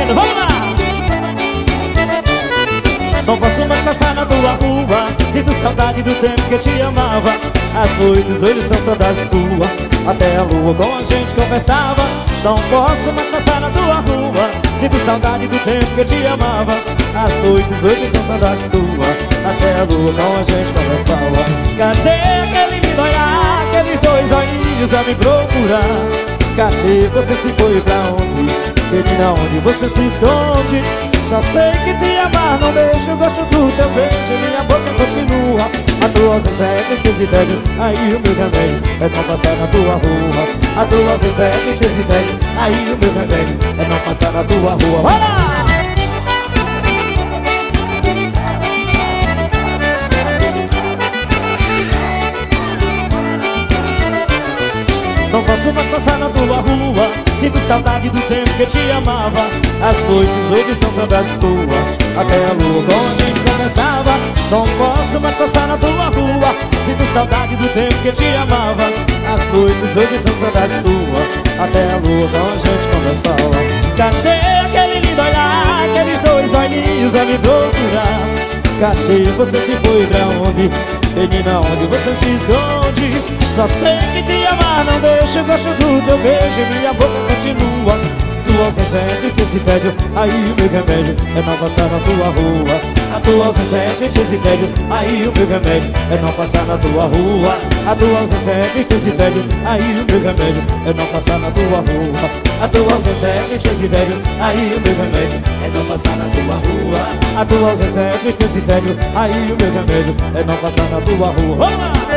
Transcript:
querendo, vamos lá! Não posso mais passar na tua rua, sinto saudade do tempo que eu te amava. As noites hoje são saudades tuas, até a lua com a gente conversava. Não posso mais passar na tua rua, sinto saudade do tempo que eu te amava. As noites hoje são saudades tuas, até a lua com a gente conversava. Cadê aquele lindo olhar, aqueles dois olhinhos a me procurar? Cadê você se foi pra onde? Menina, onde você se esconde? Só sei que te amar não deixa o gosto do teu beijo. Minha boca continua, a tua ausência é tristeza e tédio. Aí o meu remédio é não passar na tua rua. A tua ausência é tristeza e tédio. Aí o meu remédio é não passar na tua rua. Vai lá! Não posso mais passar na tua rua, sinto saudade do tempo que eu te amava. As noites hoje são saudades tuas, até a lua com a gente conversava. Não posso mais passar na tua rua, sinto saudade do tempo que eu te amava. As noites hoje são saudades tuas, até a lua com a gente conversava. Cadê aquele lindo olhar, aqueles dois olhinhos a me procurar? Cadê você se foi pra onde? Menina, onde você se esconde? Só sei que te amar não deixa o gosto do teu beijo. Minha boca continua, tua ausência é tristeza e tédio. Aí o meu remédio é não passar na tua rua. A tua ausência é tristeza e tédio. Aí o meu remédio é não passar na tua rua. A tua ausência é tristeza e tédio. Aí o meu remédio é não passar na tua rua. A tua ausência é tristeza e tédio. Aí o meu remédio é não passar na tua rua. A tua ausência é tristeza e tédio. Aí o meu remédio é não passar na tua rua. Vamos lá!